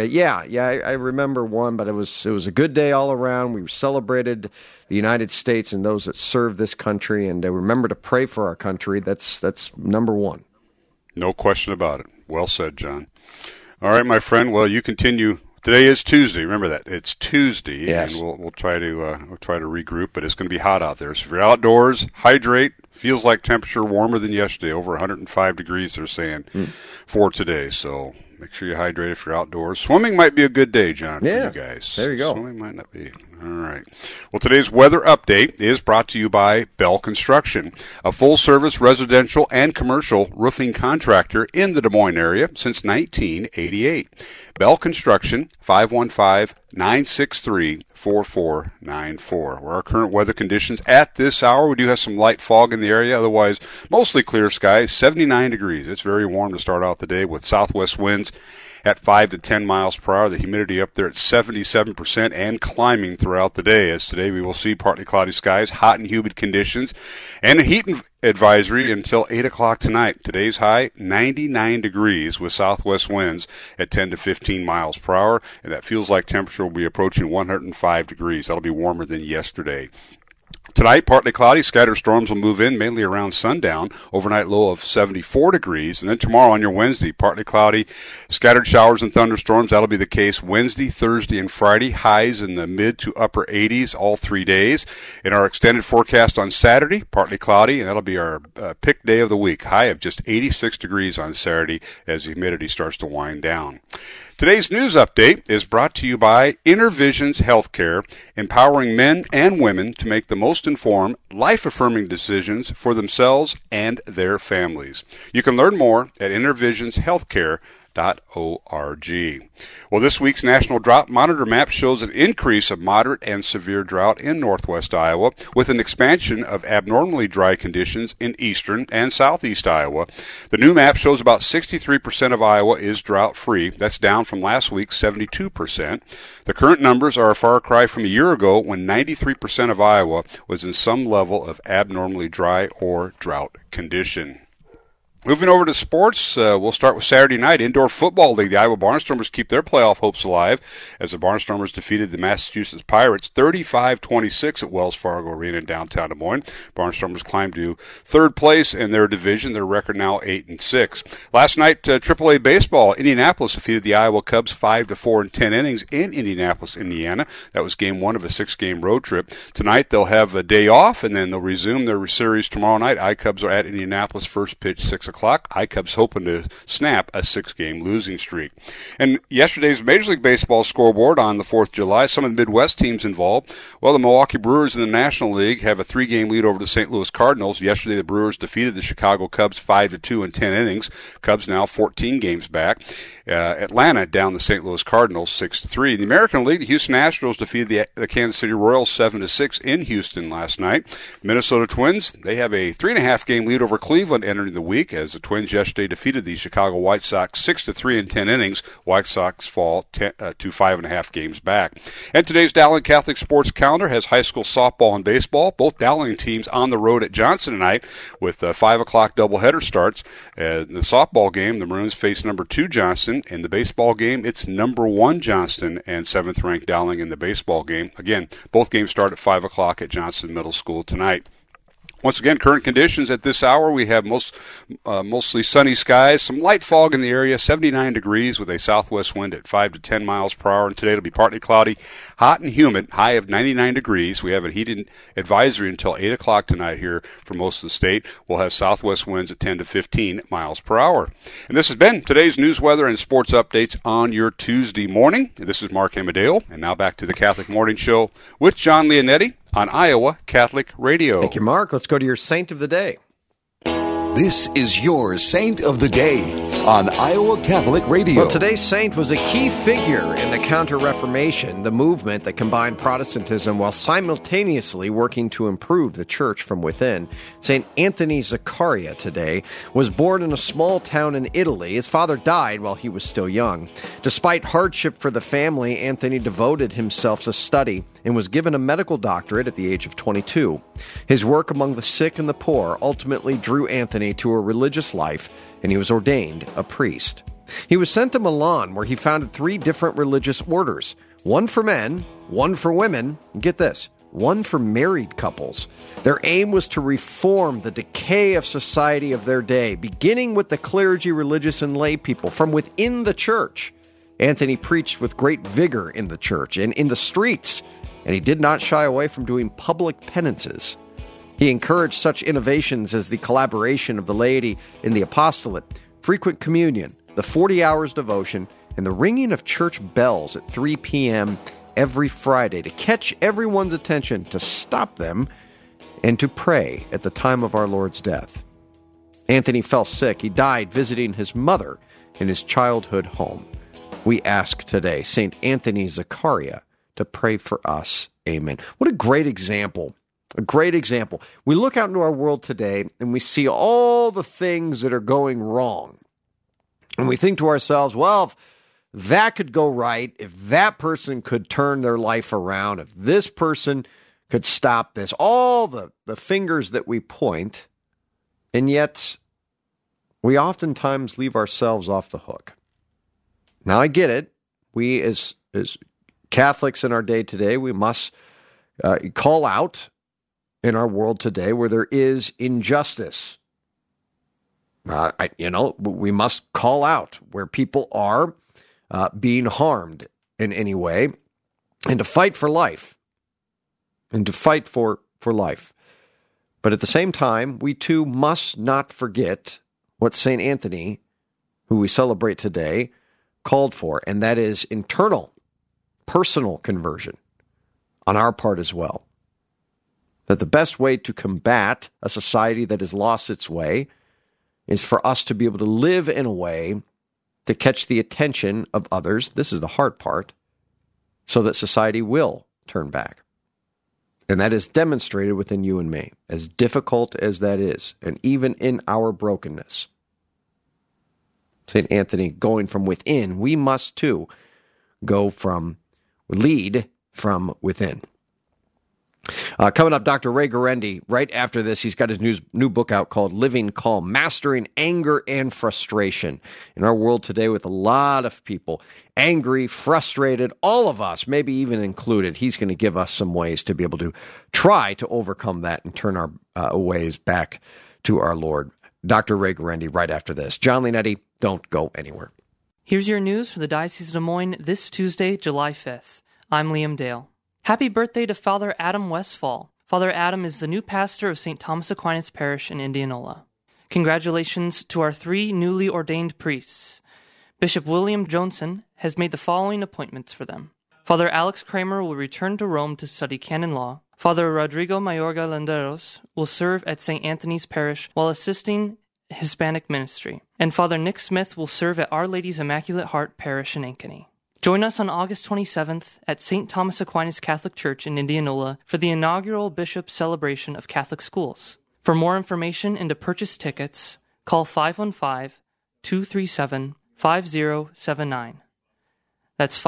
remember one, but it was a good day all around. We celebrated the United States and those that serve this country, and remember to pray for our country. That's number one. No question about it. Well said, John. All right, my friend. Well, you continue. Today is Tuesday. Remember that it's Tuesday, yes. And we'll try to regroup. But it's going to be hot out there. So if you're outdoors, hydrate. Feels like temperature warmer than yesterday, over 105 degrees. They're saying for today. So make sure you hydrate if you're outdoors. Swimming might be a good day, John, for you guys. There you go. Swimming might not be. All right. Well, today's weather update is brought to you by Bell Construction, a full-service residential and commercial roofing contractor in the Des Moines area since 1988. Bell Construction, 515-963-4494. Where our current weather conditions at this hour, we do have some light fog in the area, otherwise mostly clear skies, 79 degrees. It's very warm to start out the day with southwest winds at 5 to 10 miles per hour. The humidity up there at 77% and climbing throughout the day. As today we will see partly cloudy skies, hot and humid conditions, and a heat advisory until 8 o'clock tonight. Today's high, 99 degrees with southwest winds at 10 to 15 miles per hour, and that feels like temperature will be approaching 105 degrees. That'll be warmer than yesterday. Tonight, partly cloudy. Scattered storms will move in mainly around sundown. Overnight low of 74 degrees. And then tomorrow on your Wednesday, partly cloudy. Scattered showers and thunderstorms. That'll be the case Wednesday, Thursday, and Friday. Highs in the mid to upper 80s all 3 days. In our extended forecast on Saturday, partly cloudy. And that'll be our pick day of the week. High of just 86 degrees on Saturday as the humidity starts to wind down. Today's news update is brought to you by InnerVisions Healthcare, empowering men and women to make the most informed, life-affirming decisions for themselves and their families. You can learn more at InnerVisionsHealthcare.org. Well, this week's National Drought Monitor map shows an increase of moderate and severe drought in northwest Iowa, with an expansion of abnormally dry conditions in eastern and southeast Iowa. The new map shows about 63% of Iowa is drought-free. That's down from last week's 72%. The current numbers are a far cry from a year ago when 93% of Iowa was in some level of abnormally dry or drought condition. Moving over to sports, we'll start with Saturday night. Indoor Football League. The Iowa Barnstormers keep their playoff hopes alive as the Barnstormers defeated the Massachusetts Pirates 35-26 at Wells Fargo Arena in downtown Des Moines. Barnstormers climbed to third place in their division. Their record now 8-6. Last night, AAA baseball. Indianapolis defeated the Iowa Cubs 5-4 in 10 innings in Indianapolis, Indiana. That was game one of a 6-game road trip. Tonight they'll have a day off, and then they'll resume their series tomorrow night. I-Cubs are at Indianapolis. First pitch 6 o'clock o'clock. iCubs hoping to snap a 6-game losing streak. And yesterday's Major League Baseball scoreboard on the 4th of July, some of the Midwest teams involved. Well, the Milwaukee Brewers in the National League have a 3-game lead over the St. Louis Cardinals. Yesterday, the Brewers defeated the Chicago Cubs 5-2 in 10 innings. Cubs now 14 games back. Atlanta down the St. Louis Cardinals 6-3. The American League, the Houston Astros defeated the Kansas City Royals 7-6 in Houston last night. Minnesota Twins, they have a 3.5-game lead over Cleveland entering the week as the Twins yesterday defeated the Chicago White Sox 6-3 in 10 innings. White Sox fall to 5.5 games back. And today's Dowling Catholic Sports Calendar has high school softball and baseball. Both Dowling teams on the road at Johnson tonight with 5 o'clock doubleheader starts. In the softball game, the Maroons face number 2 Johnston. In the baseball game, it's number 1 Johnston and 7th-ranked Dowling in the baseball game. Again, both games start at 5 o'clock at Johnston Middle School tonight. Once again, current conditions at this hour, we have mostly sunny skies, some light fog in the area, 79 degrees with a southwest wind at 5 to 10 miles per hour. And today it'll be partly cloudy, hot and humid, high of 99 degrees. We have a heat advisory until 8 o'clock tonight here for most of the state. We'll have southwest winds at 10 to 15 miles per hour. And this has been today's news, weather, and sports updates on your Tuesday morning. This is Mark Amadeo, and now back to the Catholic Morning Show with John Leonetti on Iowa Catholic Radio. Thank you, Mark. Let's go to your Saint of the Day. This is your Saint of the Day on Iowa Catholic Radio. Well, today's saint was a key figure in the Counter-Reformation, the movement that combined Protestantism while simultaneously working to improve the church from within. St. Anthony Zaccaria today was born in a small town in Italy. His father died while he was still young. Despite hardship for the family, Anthony devoted himself to study and was given a medical doctorate at the age of 22. His work among the sick and the poor ultimately drew Anthony to a religious life, and he was ordained a priest. He was sent to Milan, where he founded 3 different religious orders, one for men, one for women, and get this, one for married couples. Their aim was to reform the decay of society of their day, beginning with the clergy, religious, and lay people from within the church. Anthony preached with great vigor in the church and in the streets, and he did not shy away from doing public penances. He encouraged such innovations as the collaboration of the laity in the apostolate, frequent communion, the 40 hours devotion, and the ringing of church bells at 3 p.m. every Friday to catch everyone's attention, to stop them, and to pray at the time of our Lord's death. Anthony fell sick. He died visiting his mother in his childhood home. We ask today, St. Anthony Zaccaria, to pray for us. Amen. What a great example. A great example. We look out into our world today and we see all the things that are going wrong. And we think to ourselves, well, if that could go right, if that person could turn their life around, if this person could stop this, all the fingers that we point, and yet we oftentimes leave ourselves off the hook. Now, I get it. We as Catholics in our day today, we must call out in our world today where there is injustice. We must call out where people are being harmed in any way, and to fight for life, and to fight for life. But at the same time, we too must not forget what St. Anthony, who we celebrate today, called for, and that is internal, personal conversion on our part as well. That the best way to combat a society that has lost its way is for us to be able to live in a way to catch the attention of others. This is the hard part, so that society will turn back. And that is demonstrated within you and me, as difficult as that is, and even in our brokenness. St. Anthony, going from within, we must too lead from within. Coming up, Dr. Ray Guarendi, right after this, he's got his new book out called Living Calm, Mastering Anger and Frustration. In our world today with a lot of people angry, frustrated, all of us, maybe even included, he's going to give us some ways to be able to try to overcome that and turn our ways back to our Lord. Dr. Ray Guarendi right after this. John Leonetti, don't go anywhere. Here's your news for the Diocese of Des Moines this Tuesday, July 5th. I'm Liam Dale. Happy birthday to Father Adam Westfall. Father Adam is the new pastor of St. Thomas Aquinas Parish in Indianola. Congratulations to our 3 newly ordained priests. Bishop William Johnson has made the following appointments for them. Father Alex Kramer will return to Rome to study canon law. Father Rodrigo Mayorga Landeros will serve at St. Anthony's Parish while assisting Hispanic ministry. And Father Nick Smith will serve at Our Lady's Immaculate Heart Parish in Ankeny. Join us on August 27th at St. Thomas Aquinas Catholic Church in Indianola for the inaugural Bishop Celebration of Catholic Schools. For more information and to purchase tickets, call 515-237-5079. That's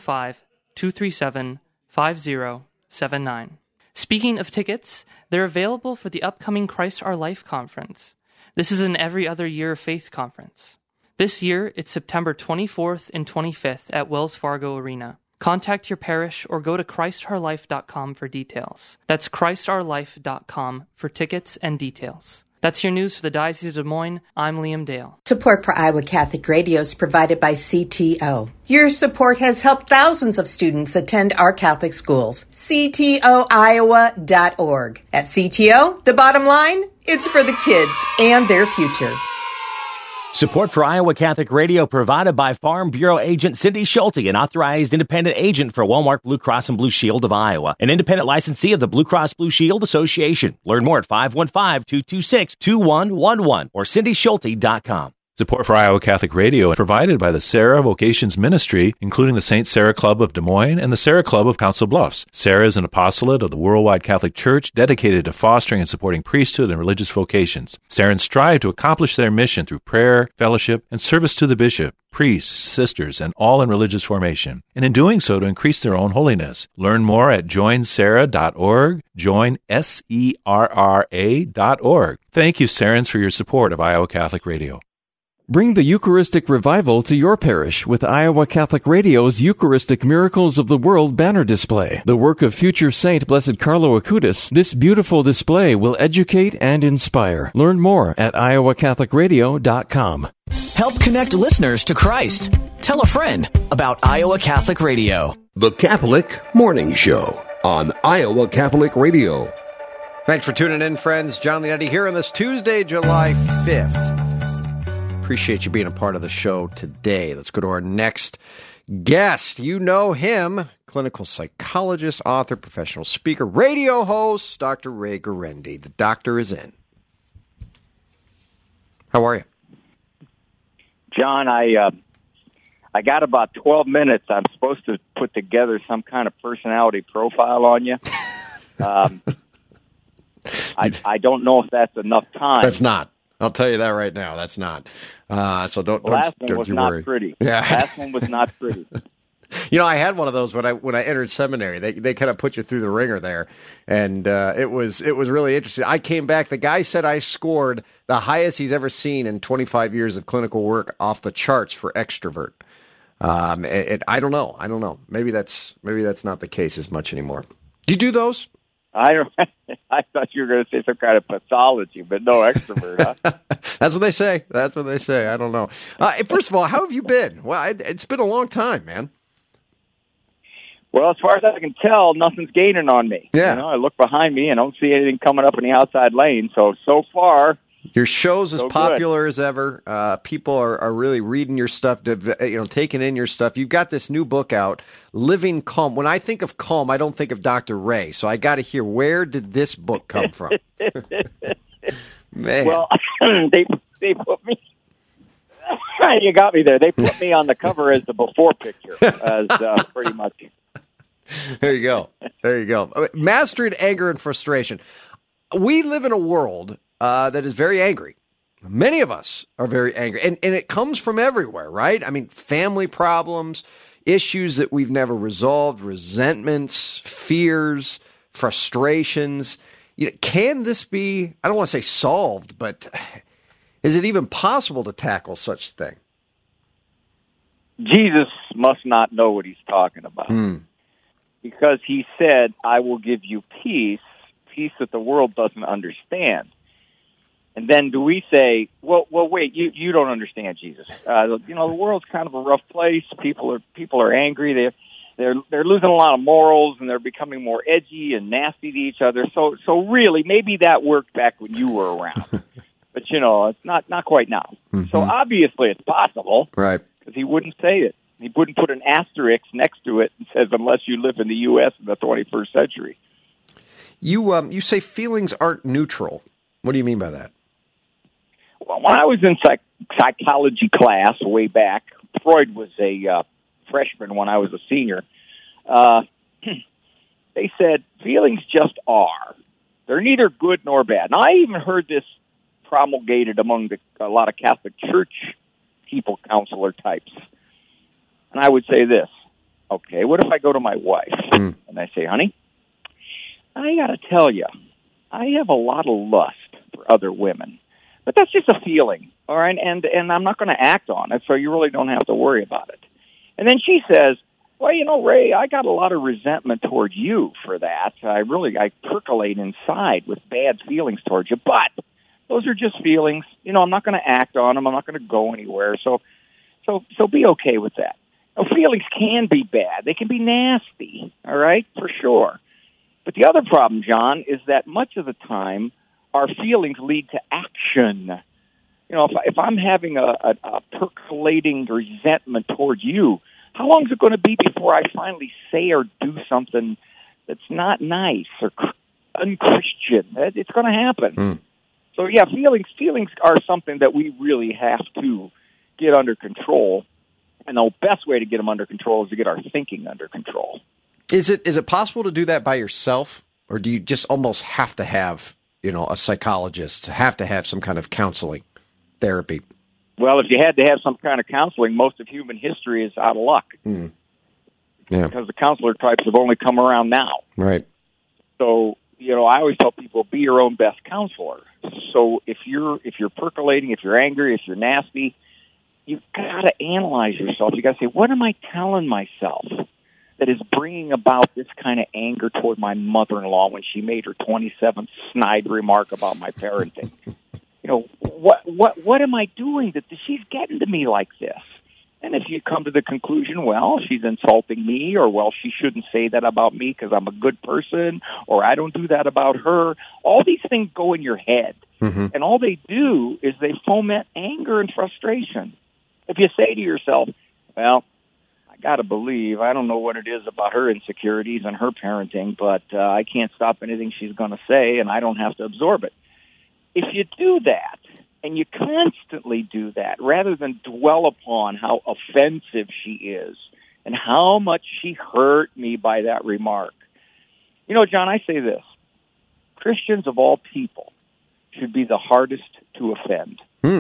515-237-5079. Speaking of tickets, they're available for the upcoming Christ Our Life conference. This is an every other year faith conference. This year, it's September 24th and 25th at Wells Fargo Arena. Contact your parish or go to ChristOurLife.com for details. That's ChristOurLife.com for tickets and details. That's your news for the Diocese of Des Moines. I'm Liam Dale. Support for Iowa Catholic Radio is provided by CTO. Your support has helped thousands of students attend our Catholic schools. CTOIowa.org. At CTO, the bottom line, it's for the kids and their future. Support for Iowa Catholic Radio provided by Farm Bureau agent Cindy Schulte, an authorized independent agent for Wellmark Blue Cross and Blue Shield of Iowa, an independent licensee of the Blue Cross Blue Shield Association. Learn more at 515-226-2111 or cindyschulte.com. Support for Iowa Catholic Radio is provided by the Sarah Vocations Ministry, including the St. Sarah Club of Des Moines and the Sarah Club of Council Bluffs. Sarah is an apostolate of the Worldwide Catholic Church dedicated to fostering and supporting priesthood and religious vocations. Sarahs strive to accomplish their mission through prayer, fellowship, and service to the bishop, priests, sisters, and all in religious formation, and in doing so to increase their own holiness. Learn more at joinsarah.org, joinserra.org. Thank you, Sarahs, for your support of Iowa Catholic Radio. Bring the Eucharistic revival to your parish with Iowa Catholic Radio's Eucharistic Miracles of the World banner display. The work of future Saint Blessed Carlo Acutis, this beautiful display will educate and inspire. Learn more at iowacatholicradio.com. Help connect listeners to Christ. Tell a friend about Iowa Catholic Radio. The Catholic Morning Show on Iowa Catholic Radio. Thanks for tuning in, friends. John Leonetti here on this Tuesday, July 5th. Appreciate you being a part of the show today. Let's go to our next guest. You know him, clinical psychologist, author, professional speaker, radio host, Dr. Ray Guarendi. The doctor is in. How are you? John, I got about 12 minutes. I'm supposed to put together some kind of personality profile on you. I don't know if that's enough time. That's not. I'll tell you that right now. That's not. So don't. The last one don't was you not worry. pretty. Yeah. Last one was not pretty. You know, I had one of those when I entered seminary. They kind of put you through the ringer there, and it was really interesting. I came back. The guy said I scored the highest he's ever seen in 25 years of clinical work, off the charts for extrovert. I don't know. Maybe that's not the case as much anymore. Do you do those? I thought you were going to say some kind of pathology, but no, extrovert, huh? That's what they say. I don't know. First of all, how have you been? Well, it's been a long time, man. Well, as far as I can tell, nothing's gaining on me. Yeah. You know, I look behind me and don't see anything coming up in the outside lane. So far, your show's as so popular as ever. People are really reading your stuff, taking in your stuff. You've got this new book out, Living Calm. When I think of calm, I don't think of Dr. Ray. So I got to hear, where did this book come from? Man. Well, they put me. You got me there. They put me on the cover as the before picture, as pretty much. There you go. Mastering anger and frustration. We live in a world that is very angry. Many of us are very angry. And it comes from everywhere, right? I mean, family problems, issues that we've never resolved, resentments, fears, frustrations. Can this be, I don't want to say solved, but is it even possible to tackle such a thing? Jesus must not know what he's talking about. Because he said, I will give you peace that the world doesn't understand. And then do we say, well, wait, you don't understand Jesus. The world's kind of a rough place. People are angry. They're losing a lot of morals, and they're becoming more edgy and nasty to each other. So really, maybe that worked back when you were around. But it's not quite now. Mm-hmm. So obviously it's possible. Right. Because he wouldn't say it. He wouldn't put an asterisk next to it and says, unless you live in the U.S. in the 21st century. You say feelings aren't neutral. What do you mean by that? Well, when I was in psychology class way back, Freud was a freshman when I was a senior, they said feelings just are. They're neither good nor bad. Now, I even heard this promulgated among a lot of Catholic Church people, counselor types. And I would say this, okay, what if I go to my wife and I say, honey, I got to tell you, I have a lot of lust for other women, but that's just a feeling, all right, and I'm not going to act on it, so you really don't have to worry about it. And then she says, well, Ray, I got a lot of resentment toward you for that. I percolate inside with bad feelings towards you, but those are just feelings. I'm not going to act on them. I'm not going to go anywhere, so be okay with that. Now, feelings can be bad. They can be nasty, all right, for sure. But the other problem, John, is that much of the time our feelings lead to action. If I'm having a percolating resentment toward you, how long is it going to be before I finally say or do something that's not nice or unchristian? It's going to happen. So, yeah, feelings are something that we really have to get under control. And the best way to get them under control is to get our thinking under control. Is it possible to do that by yourself, or do you just almost have to have, a psychologist, have to have some kind of counseling therapy? Well, if you had to have some kind of counseling, most of human history is out of luck. Yeah. Because the counselor types have only come around now. Right. So, I always tell people, be your own best counselor. So if you're percolating, if you're angry, if you're nasty, you've got to analyze yourself. You got to say, what am I telling myself that is bringing about this kind of anger toward my mother-in-law when she made her 27th snide remark about my parenting? What am I doing that she's getting to me like this? And if you come to the conclusion, well, she's insulting me, or, well, she shouldn't say that about me because I'm a good person, or I don't do that about her, all these things go in your head. Mm-hmm. And all they do is they foment anger and frustration. If you say to yourself, well, I got to believe, I don't know what it is about her insecurities and her parenting, but I can't stop anything she's going to say, and I don't have to absorb it. If you do that, and you constantly do that, rather than dwell upon how offensive she is and how much she hurt me by that remark. John, I say this. Christians of all people should be the hardest to offend.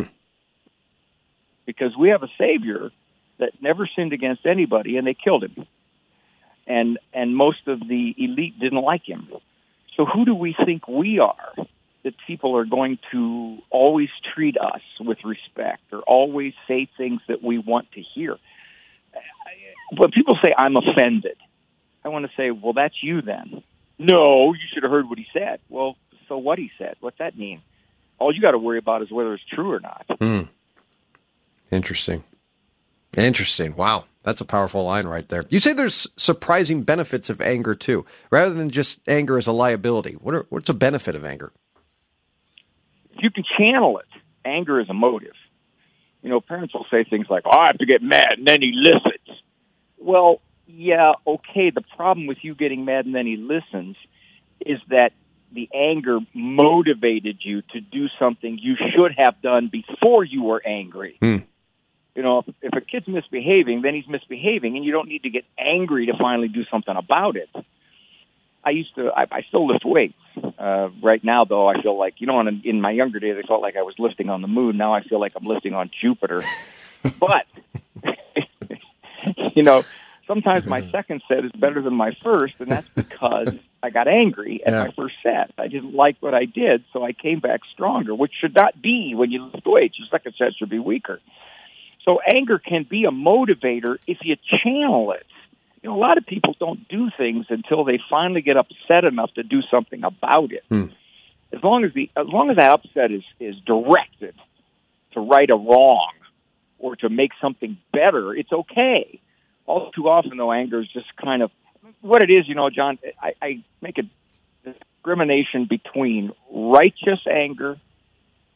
Because we have a Savior that never sinned against anybody, and they killed him. And most of the elite didn't like him. So who do we think we are that people are going to always treat us with respect or always say things that we want to hear? When people say, I'm offended, I want to say, well, that's you then. No, you should have heard what he said. Well, so what he said? What's that mean? All you got to worry about is whether it's true or not. Interesting. Wow. That's a powerful line right there. You say there's surprising benefits of anger, too, rather than just anger as a liability. What's a benefit of anger? You can channel it. Anger is a motive. Parents will say things like, I have to get mad, and then he listens. Well, yeah, okay, the problem with you getting mad and then he listens is that the anger motivated you to do something you should have done before you were angry. If a kid's misbehaving, then he's misbehaving, and you don't need to get angry to finally do something about it. I still lift weights. Right now, though, I feel like, in my younger days, I felt like I was lifting on the moon. Now I feel like I'm lifting on Jupiter. But, sometimes my second set is better than my first, and that's because I got angry at my first set. I didn't like what I did, so I came back stronger, which should not be when you lift weights. Your second set should be weaker. So anger can be a motivator if you channel it. A lot of people don't do things until they finally get upset enough to do something about it. As long as that upset is directed to right a wrong or to make something better, it's okay. All too often, though, anger is just kind of what it is. John, I make a discrimination between righteous anger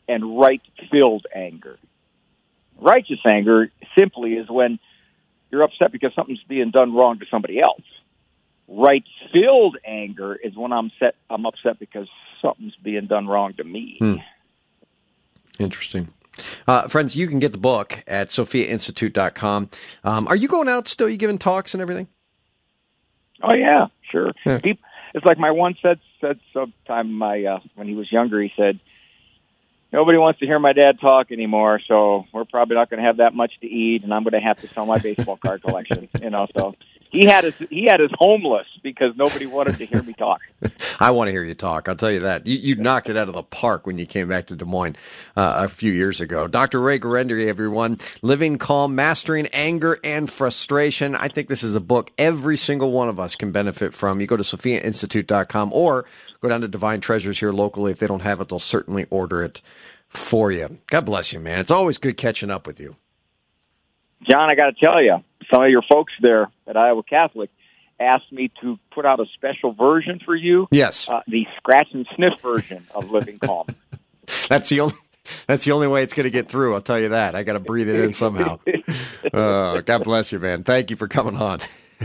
and right-filled anger. Righteous anger simply is when you're upset because something's being done wrong to somebody else. Right-filled anger is when I'm upset because something's being done wrong to me. Interesting. Friends, you can get the book at SophiaInstitute.com. Are you going out still? Are you giving talks and everything? Oh, yeah, sure. Yeah. It's like my one said sometime when he was younger, he said, nobody wants to hear my dad talk anymore, so we're probably not going to have that much to eat, and I'm going to have to sell my baseball card collection. So he had us homeless because nobody wanted to hear me talk. I want to hear you talk. I'll tell you that. You knocked it out of the park when you came back to Des Moines a few years ago. Dr. Ray Guarendi, everyone. Living Calm, Mastering Anger and Frustration. I think this is a book every single one of us can benefit from. You go to SophiaInstitute.com or go down to Divine Treasures here locally. If they don't have it, they'll certainly order it for you. God bless you, man. It's always good catching up with you. John, I got to tell you, some of your folks there at Iowa Catholic asked me to put out a special version for you. Yes. The scratch and sniff version of Living Calm. That's the only way it's going to get through. I'll tell you that. I got to breathe it in somehow. God bless you, man. Thank you for coming on.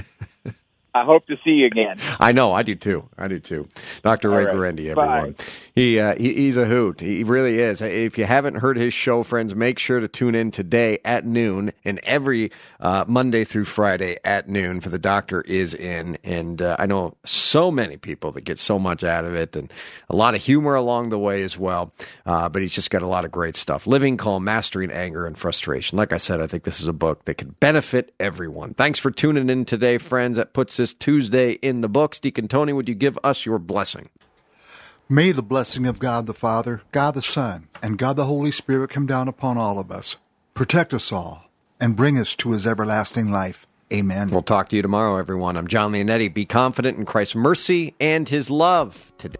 I hope to see you again. I know, I do too. Dr. Ray Guarendi, everyone. Bye. He's a hoot. He really is. If you haven't heard his show, friends, make sure to tune in today at noon and every Monday through Friday at noon for The Doctor Is In. And I know so many people that get so much out of it and a lot of humor along the way as well. But he's just got a lot of great stuff. Living Calm, Mastering Anger and Frustration. Like I said, I think this is a book that could benefit everyone. Thanks for tuning in today, friends. That puts this Tuesday in the books. Deacon Tony, would you give us your blessing? May the blessing of God the Father, God the Son, and God the Holy Spirit come down upon all of us, protect us all, and bring us to his everlasting life. Amen. We'll talk to you tomorrow, everyone. I'm John Leonetti. Be confident in Christ's mercy and his love today.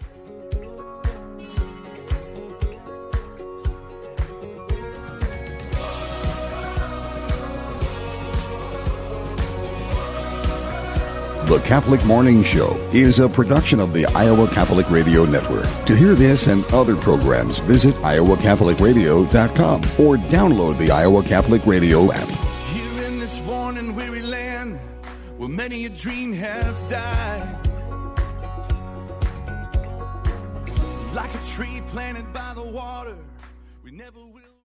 The Catholic Morning Show is a production of the Iowa Catholic Radio Network. To hear this and other programs, visit iowacatholicradio.com or download the Iowa Catholic Radio app. Here in this worn and weary land, where many a dream has died, like a tree planted by the water, we never will.